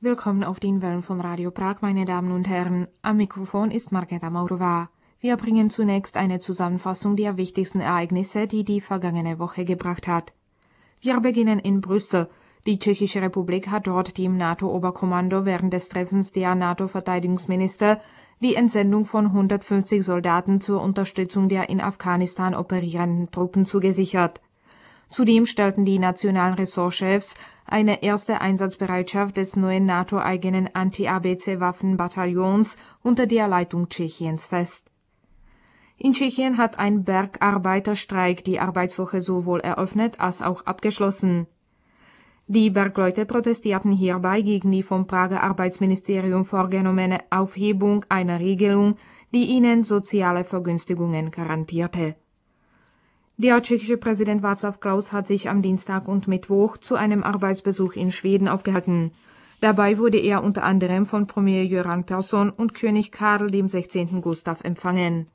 Willkommen auf den Wellen von Radio Prag, meine Damen und Herren. Am Mikrofon ist Markéta Maurová. Wir bringen zunächst eine Zusammenfassung der wichtigsten Ereignisse, die die vergangene Woche gebracht hat. Wir beginnen in Brüssel. Die Tschechische Republik hat dort dem NATO-Oberkommando während des Treffens der NATO-Verteidigungsminister die Entsendung von 150 Soldaten zur Unterstützung der in Afghanistan operierenden Truppen zugesichert. Zudem stellten die nationalen Ressortchefs eine erste Einsatzbereitschaft des neuen NATO-eigenen Anti-ABC-Waffenbataillons unter der Leitung Tschechiens fest. In Tschechien hat ein Bergarbeiterstreik die Arbeitswoche sowohl eröffnet als auch abgeschlossen. Die Bergleute protestierten hierbei gegen die vom Prager Arbeitsministerium vorgenommene Aufhebung einer Regelung, die ihnen soziale Vergünstigungen garantierte. Der tschechische Präsident Václav Klaus hat sich am Dienstag und Mittwoch zu einem Arbeitsbesuch in Schweden aufgehalten. Dabei wurde er unter anderem von Premier Göran Persson und König Karl XVI. Gustav empfangen.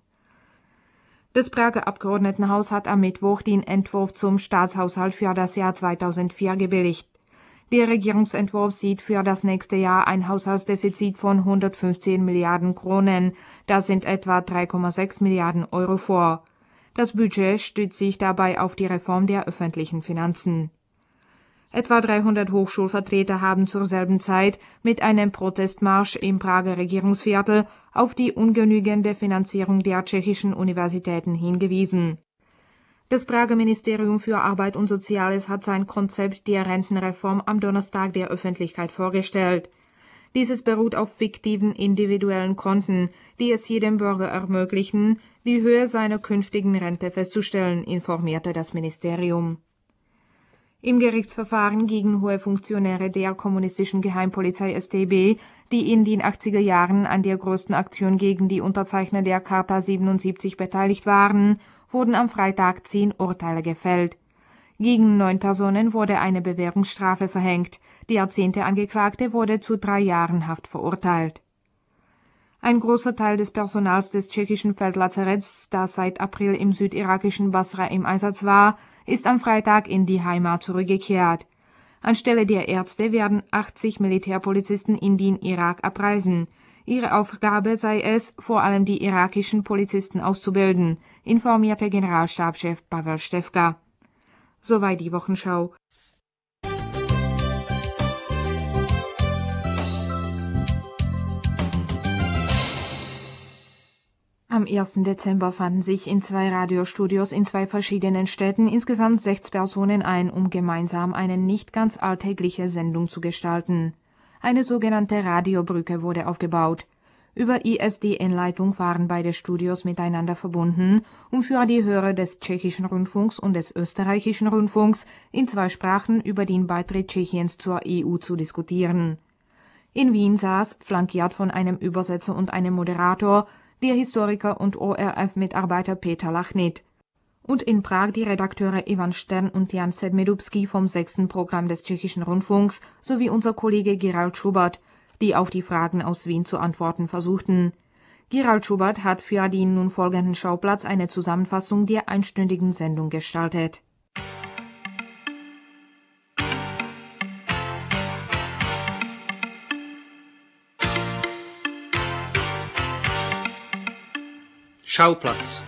Das Prager Abgeordnetenhaus hat am Mittwoch den Entwurf zum Staatshaushalt für das Jahr 2004 gebilligt. Der Regierungsentwurf sieht für das nächste Jahr ein Haushaltsdefizit von 115 Milliarden Kronen, das sind etwa 3,6 Milliarden Euro vor. Das Budget stützt sich dabei auf die Reform der öffentlichen Finanzen. Etwa 300 Hochschulvertreter haben zur selben Zeit mit einem Protestmarsch im Prager Regierungsviertel auf die ungenügende Finanzierung der tschechischen Universitäten hingewiesen. Das Prager Ministerium für Arbeit und Soziales hat sein Konzept der Rentenreform am Donnerstag der Öffentlichkeit vorgestellt. Dieses beruht auf fiktiven individuellen Konten, die es jedem Bürger ermöglichen, die Höhe seiner künftigen Rente festzustellen, informierte das Ministerium. Im Gerichtsverfahren gegen hohe Funktionäre der kommunistischen Geheimpolizei StB, die in den 80er Jahren an der größten Aktion gegen die Unterzeichner der Charta 77 beteiligt waren, wurden am Freitag 10 Urteile gefällt. Gegen 9 Personen wurde eine Bewährungsstrafe verhängt, der 10. Angeklagte wurde zu 3 Jahren Haft verurteilt. Ein großer Teil des Personals des tschechischen Feldlazaretts, das seit April im südirakischen Basra im Einsatz war, ist am Freitag in die Heimat zurückgekehrt. Anstelle der Ärzte werden 80 Militärpolizisten in den Irak abreisen. Ihre Aufgabe sei es, vor allem die irakischen Polizisten auszubilden, informierte Generalstabschef Pavel Štefka. Soweit die Wochenschau. Am 1. Dezember fanden sich in 2 Radiostudios in 2 verschiedenen Städten insgesamt 6 Personen ein, um gemeinsam eine nicht ganz alltägliche Sendung zu gestalten. Eine sogenannte Radiobrücke wurde aufgebaut. Über ISDN-Leitung waren beide Studios miteinander verbunden, um für die Hörer des tschechischen Rundfunks und des österreichischen Rundfunks in 2 Sprachen über den Beitritt Tschechiens zur EU zu diskutieren. In Wien saß, flankiert von einem Übersetzer und einem Moderator, der Historiker und ORF-Mitarbeiter Peter Lachnit. Und in Prag die Redakteure Ivan Stern und Jan Sedmedubski vom 6. Programm des tschechischen Rundfunks sowie unser Kollege Gerald Schubert, die auf die Fragen aus Wien zu antworten versuchten. Gerald Schubert hat für den nun folgenden Schauplatz eine Zusammenfassung der einstündigen Sendung gestaltet. Schauplatz.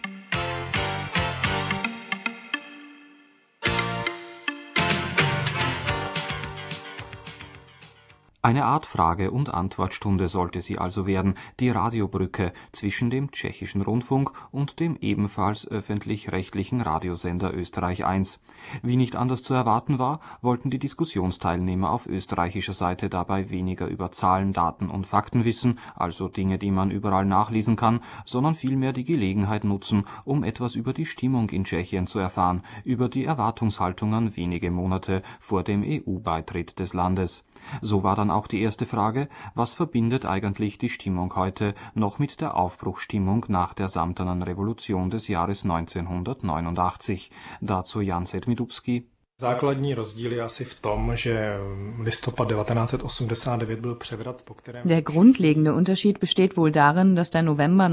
Eine Art Frage- und Antwortstunde sollte sie also werden, die Radiobrücke zwischen dem tschechischen Rundfunk und dem ebenfalls öffentlich-rechtlichen Radiosender Österreich 1. Wie nicht anders zu erwarten war, wollten die Diskussionsteilnehmer auf österreichischer Seite dabei weniger über Zahlen, Daten und Fakten wissen, also Dinge, die man überall nachlesen kann, sondern vielmehr die Gelegenheit nutzen, um etwas über die Stimmung in Tschechien zu erfahren, über die Erwartungshaltungen wenige Monate vor dem EU-Beitritt des Landes. So war dann auch die erste Frage: Was verbindet eigentlich die Stimmung heute noch mit der Aufbruchsstimmung nach der Samtenen Revolution des Jahres 1989? Dazu Jan Sedmedubski. Základní rozdíl je asi v tom, že listopad 1989 byl převrat, po kterém... Der grundlegende Unterschied besteht wohl darin, dass der November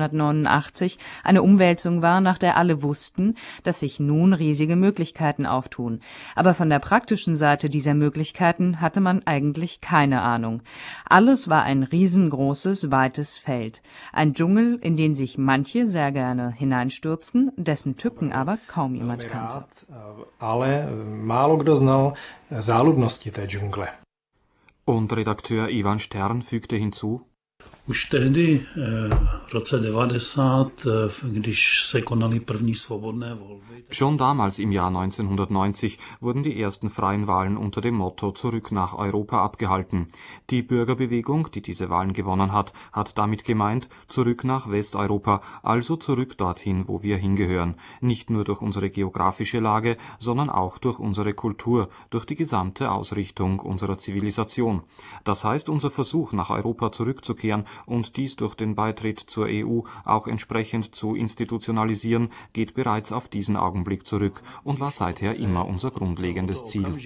1989 eine Umwälzung war, nach der alle wussten, dass sich nun riesige Möglichkeiten auftun. Aber von der praktischen Seite dieser Möglichkeiten hatte man eigentlich keine Ahnung. Alles war ein riesengroßes, weites Feld. Ein Dschungel, in den sich manche sehr gerne hineinstürzten, dessen Tücken aber kaum jemand kannte. Ale málo kdo znal záludnosti té džungle. Und Redakteur Ivan Stern fügte hinzu: Už tehdy v roce 90, když se konaly první svobodné volby. Schon damals im Jahr 1990 wurden die ersten freien Wahlen unter dem Motto Zurück nach Europa abgehalten. Die Bürgerbewegung, die diese Wahlen gewonnen hat, hat damit gemeint, zurück nach Westeuropa, also zurück dorthin, wo wir hingehören. Nicht nur durch unsere geografische Lage, sondern auch durch unsere Kultur, durch die gesamte Ausrichtung unserer Zivilisation. Das heißt, unser Versuch, nach Europa zurückzukehren und dies durch den Beitritt zur EU auch entsprechend zu institutionalisieren, geht bereits auf diesen Augenblick zurück und war seither immer unser grundlegendes Ziel.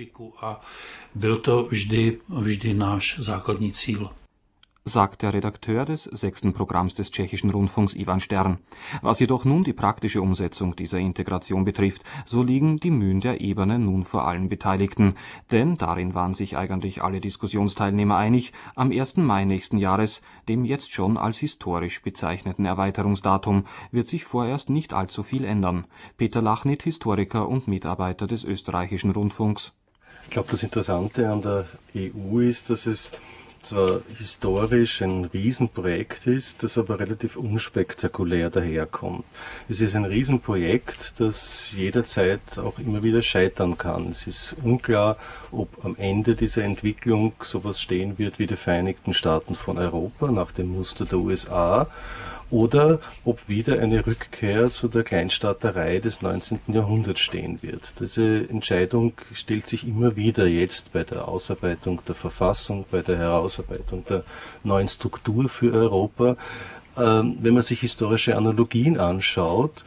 Byl to vždy náš základní cíl. Sagt der Redakteur des 6. Programms des Tschechischen Rundfunks Ivan Stern. Was jedoch nun die praktische Umsetzung dieser Integration betrifft, so liegen die Mühen der Ebene nun vor allen Beteiligten. Denn darin waren sich eigentlich alle Diskussionsteilnehmer einig, am 1. Mai nächsten Jahres, dem jetzt schon als historisch bezeichneten Erweiterungsdatum, wird sich vorerst nicht allzu viel ändern. Peter Lachnit, Historiker und Mitarbeiter des Österreichischen Rundfunks. Ich glaube, das Interessante an der EU ist, dass es zwar historisch ein Riesenprojekt ist, das aber relativ unspektakulär daherkommt. Es ist ein Riesenprojekt, das jederzeit auch immer wieder scheitern kann. Es ist unklar, ob am Ende dieser Entwicklung sowas stehen wird wie die Vereinigten Staaten von Europa nach dem Muster der USA oder ob wieder eine Rückkehr zu der Kleinstaaterei des 19. Jahrhunderts stehen wird. Diese Entscheidung stellt sich immer wieder jetzt bei der Ausarbeitung der Verfassung, bei der Herausarbeitung der neuen Struktur für Europa. Wenn man sich historische Analogien anschaut,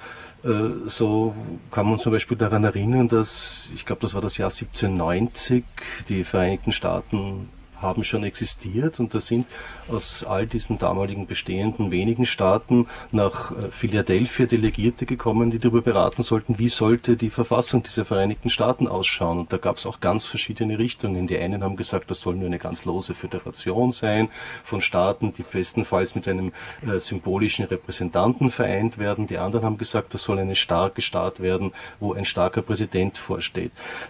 so kann man zum Beispiel daran erinnern, dass, ich glaube, das war das Jahr 1790, die Vereinigten Staaten haben schon existiert und da sind aus all diesen damaligen bestehenden wenigen Staaten nach Philadelphia Delegierte gekommen, die darüber beraten sollten, wie sollte die Verfassung dieser Vereinigten Staaten ausschauen. Und da gab es auch ganz verschiedene Richtungen. Die einen haben gesagt, das soll nur eine ganz lose Föderation sein von Staaten, die bestenfalls mit einem symbolischen Repräsentanten vereint werden. Die anderen haben gesagt, das soll eine starke Staat werden, wo ein starker Präsident vorsteht.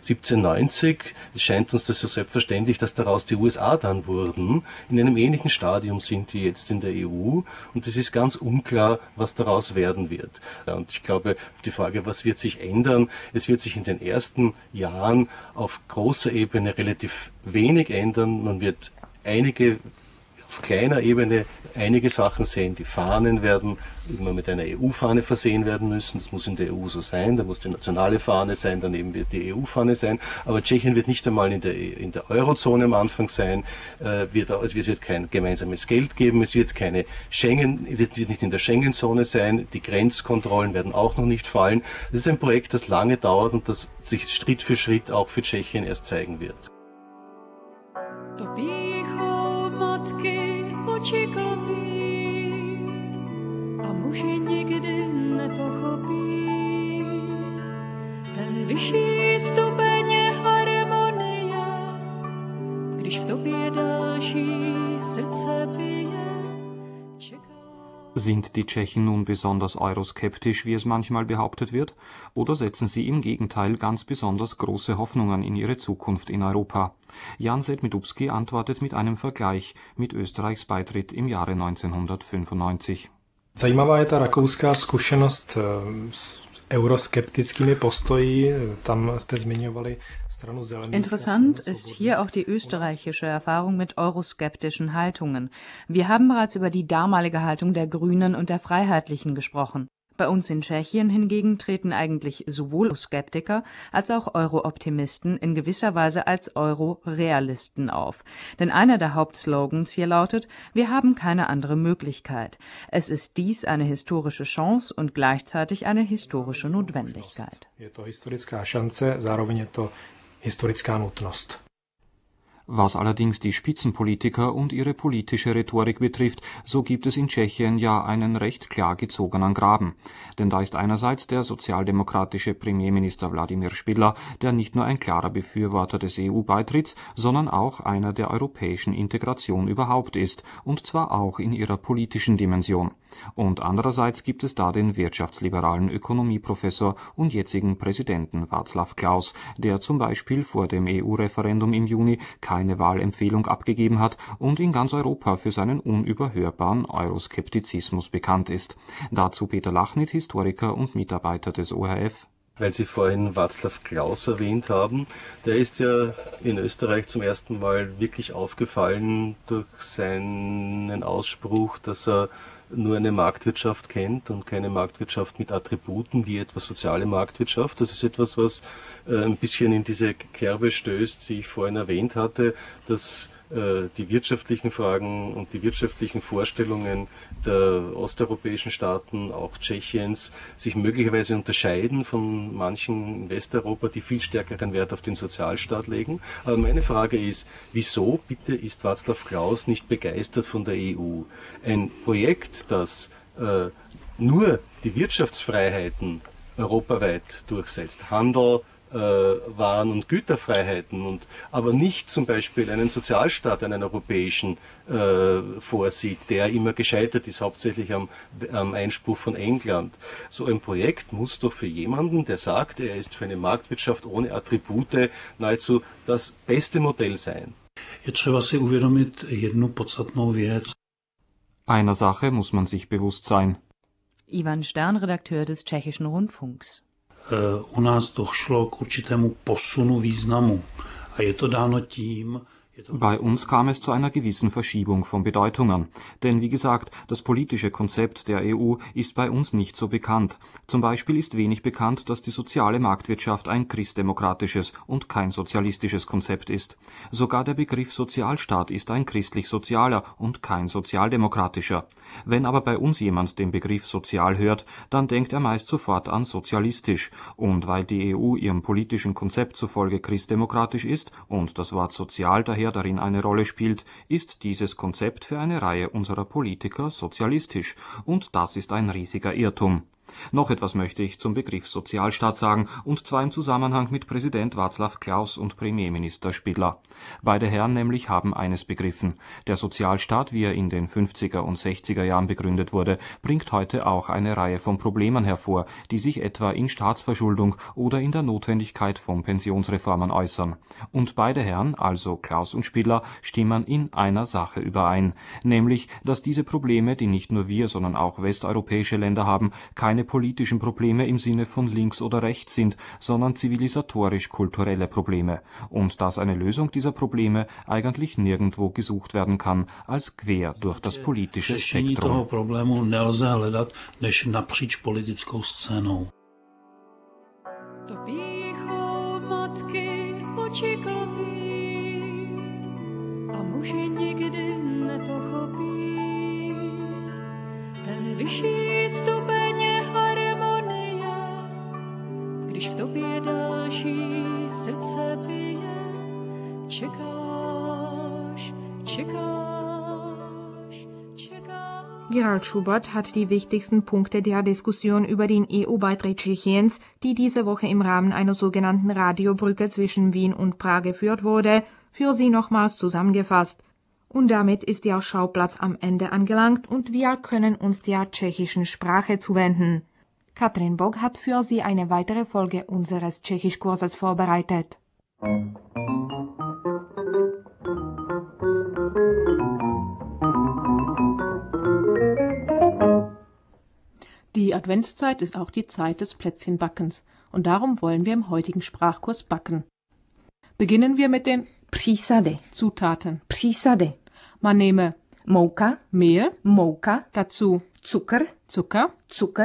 1790, es scheint uns das so selbstverständlich, dass daraus die USA dann wurden, in einem ähnlichen Stadium sind die jetzt in der EU und es ist ganz unklar, was daraus werden wird. Und ich glaube, die Frage, was wird sich ändern, es wird sich in den ersten Jahren auf großer Ebene relativ wenig ändern. Man wird auf kleiner Ebene einige Sachen sehen. Die Fahnen werden immer mit einer EU-Fahne versehen werden müssen. Das muss in der EU so sein. Da muss die nationale Fahne sein, daneben wird die EU-Fahne sein. Aber Tschechien wird nicht einmal in der Eurozone am Anfang sein. Es wird kein gemeinsames Geld geben. Es wird wird nicht in der Schengen-Zone sein. Die Grenzkontrollen werden auch noch nicht fallen. Das ist ein Projekt, das lange dauert und das sich Schritt für Schritt auch für Tschechien erst zeigen wird. Oči klopí a muži nikdy nepochopí ten vyšší stupeň harmonie, když v tobě další srdce bije. Sind die Tschechen nun besonders euroskeptisch, wie es manchmal behauptet wird, oder setzen sie im Gegenteil ganz besonders große Hoffnungen in ihre Zukunft in Europa? Jan Sedmidubski antwortet mit einem Vergleich mit Österreichs Beitritt im Jahre 1995. Zajímavá je ta rakouská zkušenost s euroskeptickými postoji, tam jste zmiňovali stranu zelených. Interessant ist hier auch die österreichische Erfahrung mit euroskeptischen Haltungen. Wir haben bereits über die damalige Haltung der Grünen und der Freiheitlichen gesprochen. Bei uns in Tschechien hingegen treten eigentlich sowohl Skeptiker als auch Euro-Optimisten in gewisser Weise als Euro-Realisten auf. Denn einer der Hauptslogans hier lautet: Wir haben keine andere Möglichkeit. Es ist dies eine historische Chance und gleichzeitig eine historische Notwendigkeit. Je to historická šance, zároveň je to historická nutnost. Was allerdings die Spitzenpolitiker und ihre politische Rhetorik betrifft, so gibt es in Tschechien ja einen recht klar gezogenen Graben. Denn da ist einerseits der sozialdemokratische Premierminister Wladimir Špidla, der nicht nur ein klarer Befürworter des EU-Beitritts, sondern auch einer der europäischen Integration überhaupt ist, und zwar auch in ihrer politischen Dimension. Und andererseits gibt es da den wirtschaftsliberalen Ökonomieprofessor und jetzigen Präsidenten Václav Klaus, der zum Beispiel vor dem EU-Referendum im Juni keine Wahlempfehlung abgegeben hat und in ganz Europa für seinen unüberhörbaren Euroskeptizismus bekannt ist. Dazu Peter Lachnit, Historiker und Mitarbeiter des ORF. Weil Sie vorhin Václav Klaus erwähnt haben, der ist ja in Österreich zum ersten Mal wirklich aufgefallen durch seinen Ausspruch, dass er nur eine Marktwirtschaft kennt und keine Marktwirtschaft mit Attributen wie etwa soziale Marktwirtschaft. Das ist etwas, was ein bisschen in diese Kerbe stößt, die ich vorhin erwähnt hatte, dass die wirtschaftlichen Fragen und die wirtschaftlichen Vorstellungen der osteuropäischen Staaten, auch Tschechiens, sich möglicherweise unterscheiden von manchen in Westeuropa, die viel stärkeren Wert auf den Sozialstaat legen. Aber meine Frage ist, wieso bitte ist Václav Klaus nicht begeistert von der EU? Ein Projekt, das nur die Wirtschaftsfreiheiten europaweit durchsetzt, Handel, Waren- und Güterfreiheiten, aber nicht zum Beispiel einen Sozialstaat, einen europäischen, vorsieht, der immer gescheitert ist, hauptsächlich am Einspruch von England. So ein Projekt muss doch für jemanden, der sagt, er ist für eine Marktwirtschaft ohne Attribute, nahezu das beste Modell sein. Je třeba si uvědomit jednu podstatnou věc. Einer Sache muss man sich bewusst sein. Ivan Stern, Redakteur des Tschechischen Rundfunks. U nás došlo k určitému posunu významu. A je to dáno tím, Bei uns kam es zu einer gewissen Verschiebung von Bedeutungen. Denn wie gesagt, das politische Konzept der EU ist bei uns nicht so bekannt. Zum Beispiel ist wenig bekannt, dass die soziale Marktwirtschaft ein christdemokratisches und kein sozialistisches Konzept ist. Sogar der Begriff Sozialstaat ist ein christlich-sozialer und kein sozialdemokratischer. Wenn aber bei uns jemand den Begriff sozial hört, dann denkt er meist sofort an sozialistisch. Und weil die EU ihrem politischen Konzept zufolge christdemokratisch ist und das Wort sozial daher darin eine Rolle spielt, ist dieses Konzept für eine Reihe unserer Politiker sozialistisch, und das ist ein riesiger Irrtum. Noch etwas möchte ich zum Begriff Sozialstaat sagen, und zwar im Zusammenhang mit Präsident Václav Klaus und Premierminister Špidla. Beide Herren nämlich haben eines begriffen: Der Sozialstaat, wie er in den 50er und 60er Jahren begründet wurde, bringt heute auch eine Reihe von Problemen hervor, die sich etwa in Staatsverschuldung oder in der Notwendigkeit von Pensionsreformen äußern. Und beide Herren, also Klaus und Špidla, stimmen in einer Sache überein, nämlich, dass diese Probleme, die nicht nur wir, sondern auch westeuropäische Länder haben, keine politischen Probleme im Sinne von links oder rechts sind, sondern zivilisatorisch-kulturelle Probleme, und dass eine Lösung dieser Probleme eigentlich nirgendwo gesucht werden kann als quer durch das politische Řešení Spektrum. toho problému nelze hledat než napříč politickou scénou. To pýchou matky oči klopí a muži nikdy nepochopí ten vyšší stupeň harmonie, když v tobě další srdce bije, čekáš, čekáš, čekáš. Gerald Schubert hat die wichtigsten Punkte der Diskussion über den EU-Beitritt Tschechiens, die diese Woche im Rahmen einer sogenannten Radiobrücke zwischen Wien und Prag geführt wurde, für Sie nochmals zusammengefasst. Und damit ist der Schauplatz am Ende angelangt und wir können uns der tschechischen Sprache zuwenden. Katrin Bock hat für Sie eine weitere Folge unseres Tschechischkurses vorbereitet. Die Adventszeit ist auch die Zeit des Plätzchenbackens und darum wollen wir im heutigen Sprachkurs backen. Beginnen wir mit den Přísady. Zutaten. Přísady. Man nehme Mouka, Mehl, mouka, dazu Zucker, Zucker, Zucker,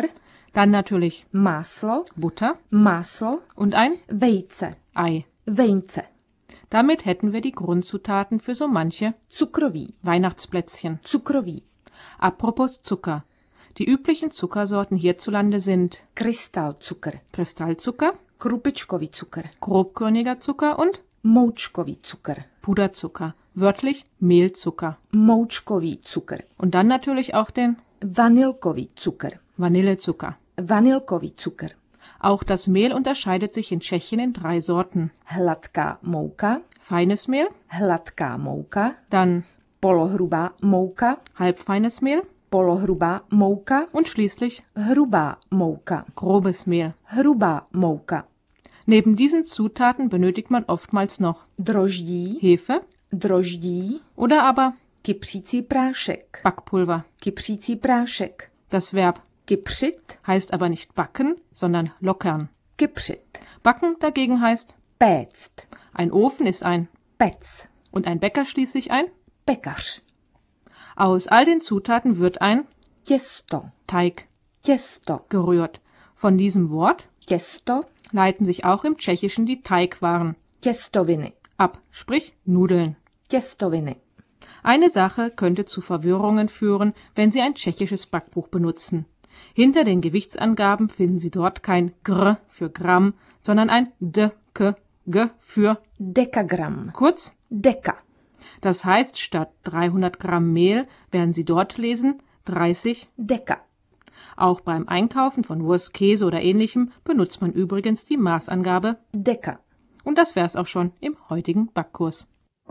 Dann natürlich Máslo, Butter máslo, und ein vejce, Ei. vejce, Damit hätten wir die Grundzutaten für so manche cukroví, Weihnachtsplätzchen. cukroví, Apropos Zucker. Die üblichen Zuckersorten hierzulande sind krystalzucker, Kristallzucker, krupičkový cukr, grobkörniger Zucker und moučkový cukr, Puderzucker, wörtlich Mehlzucker. moučkový cukr, Und dann natürlich auch den vanilkový cukr, Vanillezucker. vanilkový cukr, Auch das Mehl unterscheidet sich in Tschechien in 3 Sorten. hladká mouka, Feines Mehl, hladká mouka, dann polohrubá mouka, halbfeines Mehl polohrubá mouka, und schließlich hrubá mouka, grobes Mehl. hrubá mouka, Neben diesen Zutaten benötigt man oftmals noch droždí, Hefe droždí, oder aber kypřící prášek, Backpulver. kypřící prášek, Das Verb kypřit, heißt aber nicht backen, sondern lockern. kypřit, Backen dagegen heißt, péct, ein Ofen ist ein pec, und ein Bäcker schließlich ein. pekař, Aus all den Zutaten wird ein těsto, Teig těsto, gerührt. Von diesem Wort těsto, leiten sich auch im Tschechischen die Teigwaren těstoviny, ab, sprich Nudeln. těstoviny. Eine Sache könnte zu Verwirrungen führen, wenn Sie ein tschechisches Backbuch benutzen. Hinter den Gewichtsangaben finden Sie dort kein Gr für Gramm, sondern ein D, K, G für Dekagramm, kurz. deka, Das heißt, statt 300 Gramm Mehl werden Sie dort lesen 30. deka. Auch beim Einkaufen von Wurst, Käse oder Ähnlichem benutzt man übrigens die Maßangabe. Deka. Und das wär's auch schon im heutigen Backkurs.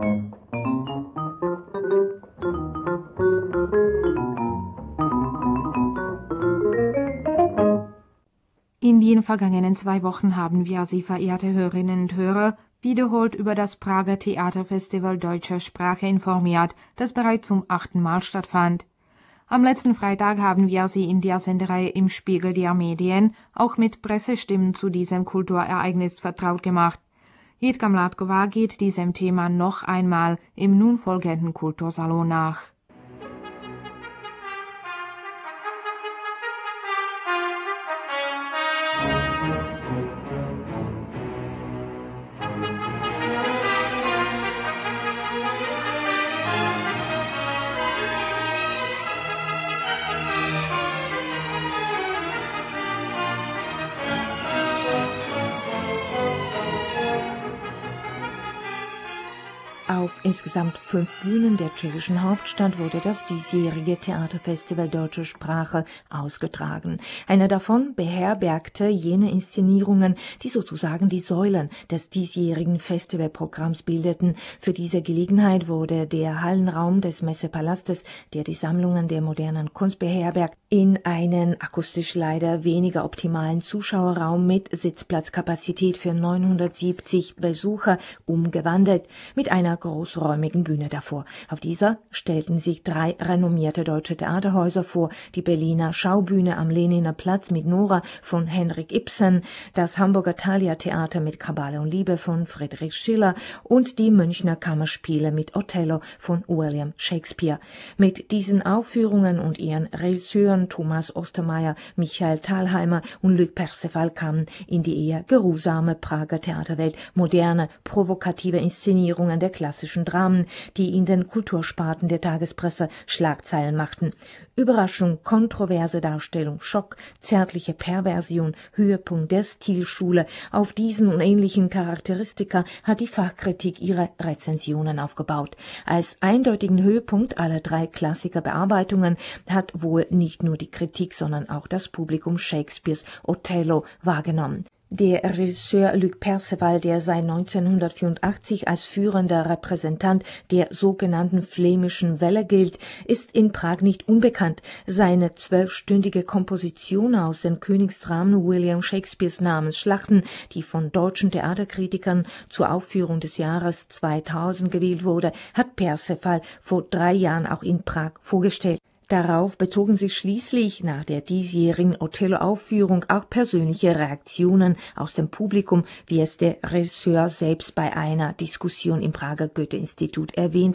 In den vergangenen 2 Wochen haben wir Sie, verehrte Hörerinnen und Hörer, wiederholt über das Prager Theaterfestival deutscher Sprache informiert, das bereits zum 8. Mal stattfand. Am letzten Freitag haben wir Sie in der Sendereihe Im Spiegel der Medien auch mit Pressestimmen zu diesem Kulturereignis vertraut gemacht. Jitka Mládková geht diesem Thema noch einmal im nun folgenden Kultursalon nach. Auf insgesamt 5 Bühnen der tschechischen Hauptstadt wurde das diesjährige Theaterfestival deutscher Sprache ausgetragen. Eine davon beherbergte jene Inszenierungen, die sozusagen die Säulen des diesjährigen Festivalprogramms bildeten. Für diese Gelegenheit wurde der Hallenraum des Messepalastes, der die Sammlungen der modernen Kunst beherbergt, in einen akustisch leider weniger optimalen Zuschauerraum mit Sitzplatzkapazität für 970 Besucher umgewandelt, mit einer großräumigen Bühne davor. Auf dieser stellten sich 3 renommierte deutsche Theaterhäuser vor, die Berliner Schaubühne am Lehniner Platz mit Nora von Henrik Ibsen, das Hamburger Thalia Theater mit Kabale und Liebe von Friedrich Schiller und die Münchner Kammerspiele mit Othello von William Shakespeare. Mit diesen Aufführungen und ihren Regisseuren Thomas Ostermeier, Michael Thalheimer und Luc Perceval kamen in die eher geruhsame Prager Theaterwelt moderne, provokative Inszenierungen der klassischen Dramen, die in den Kultursparten der Tagespresse Schlagzeilen machten. Überraschung, kontroverse Darstellung, Schock, zärtliche Perversion, Höhepunkt der Stilschule. Auf diesen und ähnlichen Charakteristika hat die Fachkritik ihre Rezensionen aufgebaut. Als eindeutigen Höhepunkt aller 3 Klassikerbearbeitungen hat wohl nicht nur die Kritik, sondern auch das Publikum Shakespeares Othello wahrgenommen. Der Regisseur Luc Perceval, der seit 1984 als führender Repräsentant der sogenannten flämischen Welle gilt, ist in Prag nicht unbekannt. Seine 12-stündige Komposition aus den Königsdramen William Shakespeares Namensschlachten, die von deutschen Theaterkritikern zur Aufführung des Jahres 2000 gewählt wurde, hat Perceval vor 3 Jahren auch in Prag vorgestellt. Darauf bezogen sich schließlich nach der diesjährigen Othello-Aufführung auch persönliche Reaktionen aus dem Publikum, wie es der Regisseur selbst bei einer Diskussion im Prager Goethe-Institut erwähnt hat.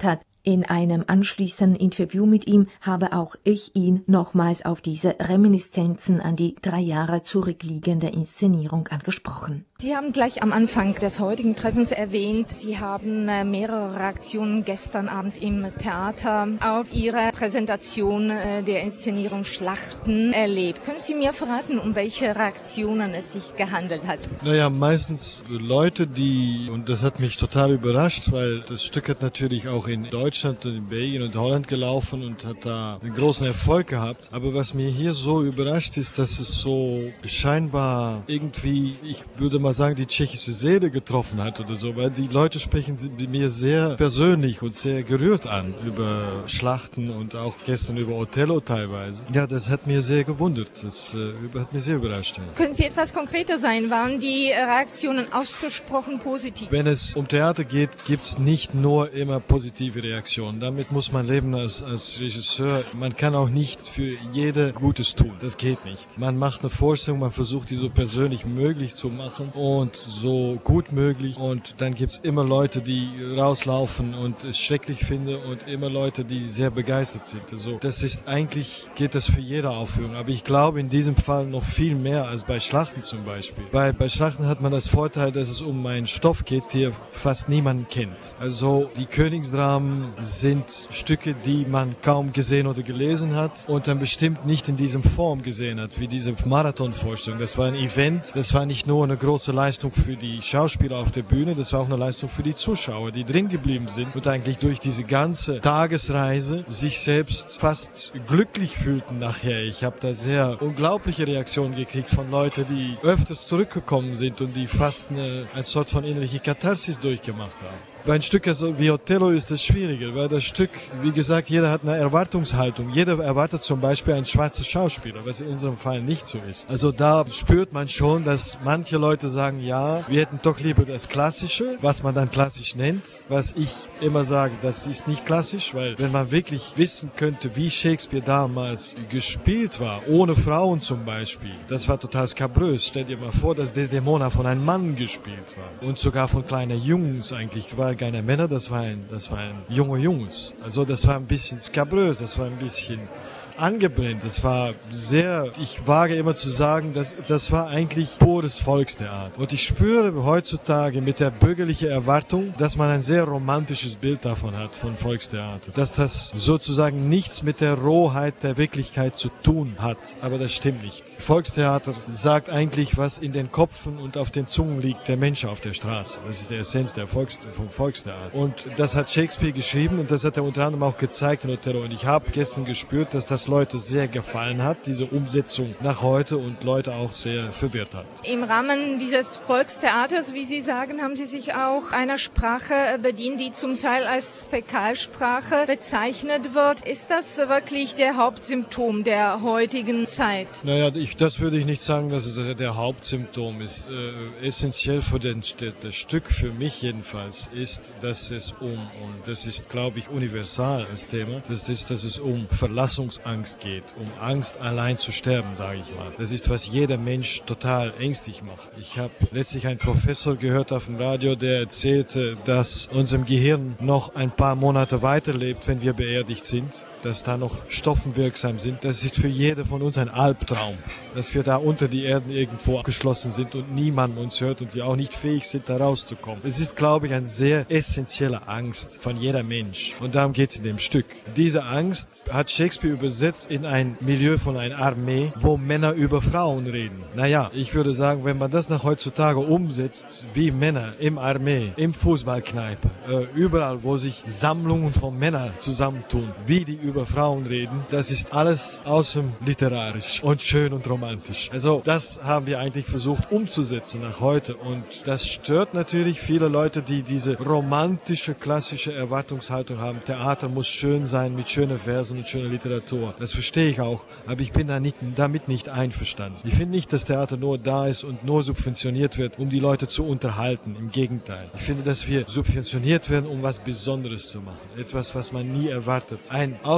In einem anschließenden Interview mit ihm habe auch ich ihn nochmals auf diese Reminiszenzen an die 3 Jahre zurückliegende Inszenierung angesprochen. Sie haben gleich am Anfang des heutigen Treffens erwähnt, Sie haben mehrere Reaktionen gestern Abend im Theater auf Ihre Präsentation der Inszenierung Schlachten erlebt. Können Sie mir verraten, um welche Reaktionen es sich gehandelt hat? Naja, meistens Leute, und das hat mich total überrascht, weil das Stück hat natürlich auch in Deutschland und in Belgien und Holland gelaufen und hat da einen großen Erfolg gehabt. Aber was mir hier so überrascht ist, dass es so scheinbar irgendwie, ich würde mal sagen, die tschechische Seele getroffen hat oder so, weil die Leute sprechen mir sehr persönlich und sehr gerührt an über Schlachten und auch gestern über Othello teilweise. Ja, das hat mir sehr gewundert, das hat mir sehr überrascht. Ja. Können Sie etwas konkreter sein? Waren die Reaktionen ausgesprochen positiv? Wenn es um Theater geht, gibt's nicht nur immer positive Reaktionen. Damit muss man leben als Regisseur. Man kann auch nicht für jede Gutes tun. Das geht nicht. Man macht eine Vorstellung, man versucht die so persönlich möglich zu machen und so gut möglich. Und dann gibt's immer Leute, die rauslaufen und es schrecklich finden und immer Leute, die sehr begeistert sind. Also das ist eigentlich, geht das für jede Aufführung. Aber ich glaube in diesem Fall noch viel mehr als bei Schlachten zum Beispiel. Bei Schlachten hat man das Vorteil, dass es um einen Stoff geht, der fast niemand kennt. Also die Königsdramen sind Stücke, die man kaum gesehen oder gelesen hat und dann bestimmt nicht in diesem Form gesehen hat, wie diese Marathonvorstellung. Das war ein Event, das war nicht nur eine große Leistung für die Schauspieler auf der Bühne, das war auch eine Leistung für die Zuschauer, die drin geblieben sind und eigentlich durch diese ganze Tagesreise sich selbst fast glücklich fühlten nachher. Ich habe da sehr unglaubliche Reaktionen gekriegt von Leuten, die öfters zurückgekommen sind und die fast eine Sort von innerliche Katharsis durchgemacht haben. Bei einem Stück wie Othello ist es schwieriger, weil das Stück, wie gesagt, jeder hat eine Erwartungshaltung. Jeder erwartet zum Beispiel einen schwarzen Schauspieler, was in unserem Fall nicht so ist. Also da spürt man schon, dass manche Leute sagen, ja, wir hätten doch lieber das Klassische, was man dann klassisch nennt. Was ich immer sage, das ist nicht klassisch, weil wenn man wirklich wissen könnte, wie Shakespeare damals gespielt war, ohne Frauen zum Beispiel, das war total skabrös. Stell dir mal vor, dass Desdemona von einem Mann gespielt war und sogar von kleinen Jungs eigentlich, war keine Männer, das war ein junger Jungs. Also das war ein bisschen skabrös, das war ein bisschen angeblendet. Das war sehr, ich wage immer zu sagen, das war eigentlich pures Volkstheater. Und ich spüre heutzutage mit der bürgerlichen Erwartung, dass man ein sehr romantisches Bild davon hat, von Volkstheater. Dass das sozusagen nichts mit der Rohheit der Wirklichkeit zu tun hat. Aber das stimmt nicht. Volkstheater sagt eigentlich, was in den Köpfen und auf den Zungen liegt der Menschen auf der Straße. Das ist die Essenz vom Volkstheater. Und das hat Shakespeare geschrieben und das hat er unter anderem auch gezeigt in Othello. Und ich habe gestern gespürt, dass das Leute sehr gefallen hat, diese Umsetzung nach heute und Leute auch sehr verwirrt hat. Im Rahmen dieses Volkstheaters, wie Sie sagen, haben Sie sich auch einer Sprache bedient, die zum Teil als Fäkalsprache bezeichnet wird. Ist das wirklich der Hauptsymptom der heutigen Zeit? Naja, das würde ich nicht sagen, dass es der Hauptsymptom ist. Essentiell für das Stück, für mich jedenfalls, ist, dass es und das ist, glaube ich, universal als Thema, dass es um Verlassungsangst geht, um Angst allein zu sterben, sage ich mal. Das ist, was jeder Mensch total ängstlich macht. Ich habe letztlich einen Professor gehört auf dem Radio, der erzählte, dass unser Gehirn noch ein paar Monate weiterlebt, wenn wir beerdigt sind, dass da noch Stoffen wirksam sind. Das ist für jeder von uns ein Albtraum, dass wir da unter die Erde irgendwo abgeschlossen sind und niemand uns hört und wir auch nicht fähig sind, da rauszukommen. Es ist, glaube ich, eine sehr essentielle Angst von jeder Mensch. Und darum geht es in dem Stück. Diese Angst hat Shakespeare übersetzt in ein Milieu von einer Armee, wo Männer über Frauen reden. Naja, ich würde sagen, wenn man das nach heutzutage umsetzt, wie Männer im Armee, im Fußballkneipe, überall, wo sich Sammlungen von Männern zusammentun, wie die über Frauen reden, das ist alles außen literarisch und schön und romantisch. Also das haben wir eigentlich versucht umzusetzen nach heute und das stört natürlich viele Leute, die diese romantische, klassische Erwartungshaltung haben. Theater muss schön sein mit schönen Versen und schöner Literatur. Das verstehe ich auch, aber ich bin damit nicht einverstanden. Ich finde nicht, dass Theater nur da ist und nur subventioniert wird, um die Leute zu unterhalten. Im Gegenteil. Ich finde, dass wir subventioniert werden, um was Besonderes zu machen. Etwas, was man nie erwartet. Ein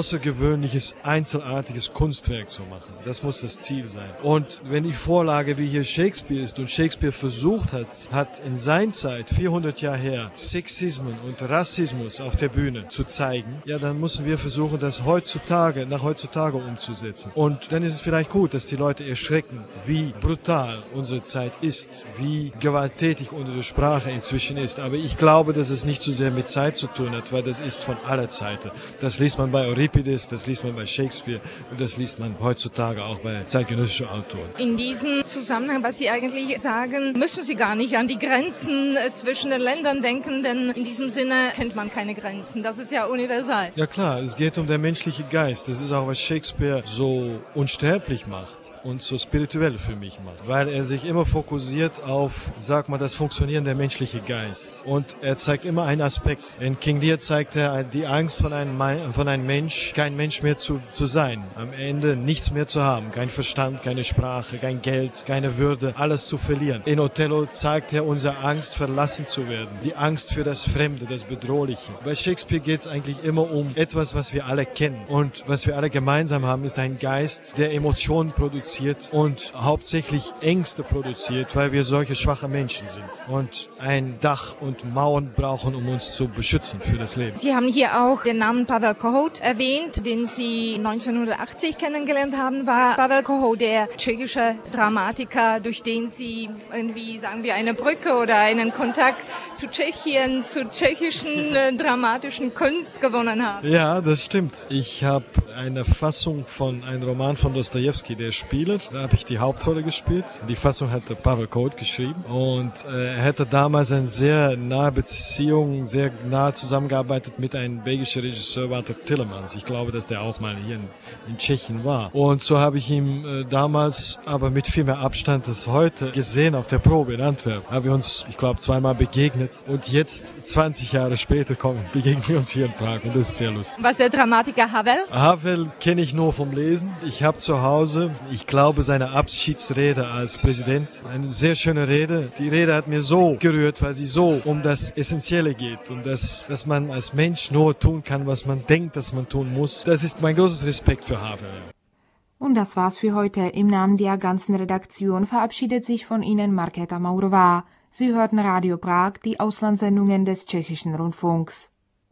außergewöhnliches, einzelartiges Kunstwerk zu machen. Das muss das Ziel sein. Und wenn die Vorlage wie hier Shakespeare ist und Shakespeare versucht hat in seiner Zeit, 400 Jahre her, Sexismen und Rassismus auf der Bühne zu zeigen, ja, dann müssen wir versuchen, das nach heutzutage umzusetzen. Und dann ist es vielleicht gut, dass die Leute erschrecken, wie brutal unsere Zeit ist, wie gewalttätig unsere Sprache inzwischen ist. Aber ich glaube, dass es nicht so sehr mit Zeit zu tun hat, weil das ist von aller Zeiten. Das liest man bei Euripides, das liest man bei Shakespeare und das liest man heutzutage auch bei zeitgenössischen Autoren. In diesem Zusammenhang, was Sie eigentlich sagen, müssen Sie gar nicht an die Grenzen zwischen den Ländern denken, denn in diesem Sinne kennt man keine Grenzen. Das ist ja universal. Ja klar, es geht um den menschlichen Geist. Das ist auch, was Shakespeare so unsterblich macht und so spirituell für mich macht, weil er sich immer fokussiert auf, sag mal, das Funktionieren der menschliche Geist. Und er zeigt immer einen Aspekt. In King Lear zeigt er die Angst von einem Mensch, kein Mensch mehr zu sein. Am Ende nichts mehr zu haben. Kein Verstand, keine Sprache, kein Geld, keine Würde, alles zu verlieren. In Othello zeigt er unsere Angst, verlassen zu werden. Die Angst für das Fremde, das Bedrohliche. Bei Shakespeare geht es eigentlich immer um etwas, was wir alle kennen. Und was wir alle gemeinsam haben, ist ein Geist, der Emotionen produziert und hauptsächlich Ängste produziert, weil wir solche schwache Menschen sind. Und ein Dach und Mauern brauchen, um uns zu beschützen für das Leben. Sie haben hier auch den Namen Pavel Kohout erwähnt, den Sie 1980 kennengelernt haben. War Pavel Kohout der tschechische Dramatiker, durch den Sie irgendwie, sagen wir, eine Brücke oder einen Kontakt zu Tschechien, zur tschechischen dramatischen Kunst gewonnen haben? Ja, das stimmt. Ich habe eine Fassung von einem Roman von Dostojewski, der Spieler. Da habe ich die Hauptrolle gespielt. Die Fassung hatte Pavel Kohout geschrieben und er hatte damals eine sehr nahe Beziehung, sehr nah zusammengearbeitet mit einem belgischen Regisseur, Walter Tillemans. Ich glaube, dass der auch mal hier in Tschechien war. Und so habe ich ihn damals, aber mit viel mehr Abstand als heute, gesehen auf der Probe in Antwerpen. Haben wir uns, ich glaube, zweimal begegnet und jetzt, 20 Jahre später, begegnen wir uns hier in Prag und das ist sehr lustig. Was der Dramatiker Havel? Havel kenne ich nur vom Lesen. Ich habe zu Hause, ich glaube, seine Abschiedsrede als Präsident, eine sehr schöne Rede. Die Rede hat mir so gerührt, weil sie so um das Essentielle geht und dass man als Mensch nur tun kann, was man denkt, dass man tun muss. Das ist mein großes Respekt für Havel. Und das war's für heute. Im Namen der ganzen Redaktion verabschiedet sich von Ihnen Markéta Maurová. Sie hörten Radio Prag, die Auslandssendungen des Tschechischen Rundfunks.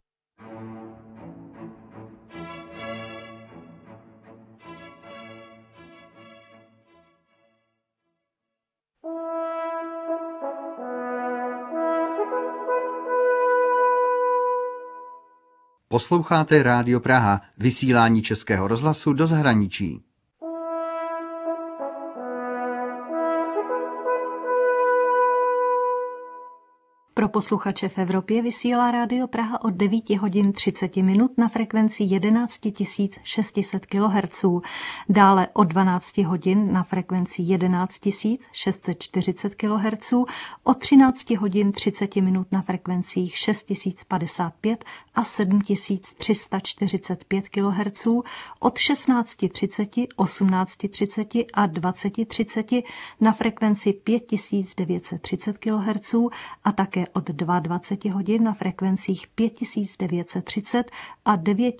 Posloucháte Rádio Praha, vysílání Českého rozhlasu do zahraničí. Pro posluchače v Evropě vysílá Rádio Praha od 9 hodin 30 minut na frekvenci 11 600 kHz, dále od 12 hodin na frekvenci 11 640 kHz, od 13 hodin 30 minut na frekvencích 6055 a 7345 kHz, od 16:30, 18:30 a 20:30 na frekvenci 5930 kHz a také od 22 hodin na frekvencích 5930 a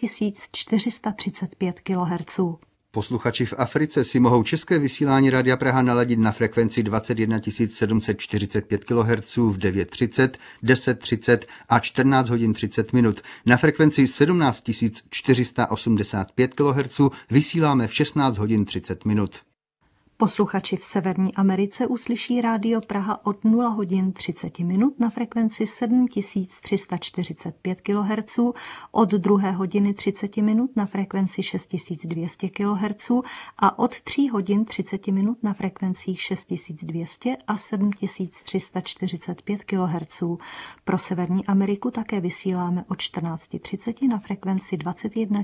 9435 kHz. Posluchači v Africe si mohou české vysílání Rádia Praha naladit na frekvenci 21 745 kHz v 9:30, 10:30 a 14 hodin 30 minut. Na frekvenci 17 485 kHz vysíláme v 16 hodin 30 minut. Posluchači v Severní Americe uslyší Rádio Praha od 0 hodin 30 minut na frekvenci 7345 kHz, od 2 hodiny 30 minut na frekvenci 6200 kHz a od 3 hodin 30 minut na frekvencích 6200 a 7345 kHz. Pro Severní Ameriku také vysíláme od 14:30 na frekvenci 21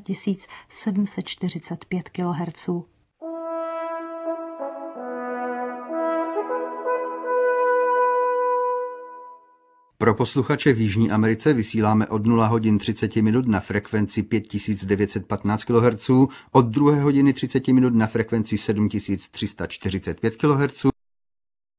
745 kHz. Pro posluchače v Jižní Americe vysíláme od 0 hodin 30 minut na frekvenci 5915 kHz, od 2 hodiny 30 minut na frekvenci 7345 kHz